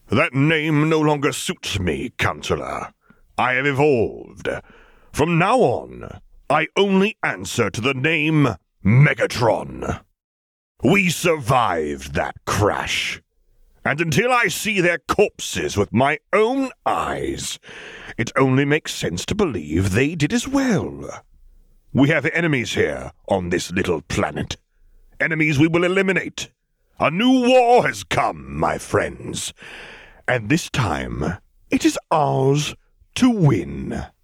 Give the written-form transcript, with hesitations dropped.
That name no longer suits me, Counselor. I have evolved. From now on, I only answer to the name Megatron. We survived that crash. And until I see their corpses with my own eyes, it only makes sense to believe they did as well. We have enemies here on this little planet. Enemies we will eliminate. A new war has come, my friends. And this time, it is ours to win.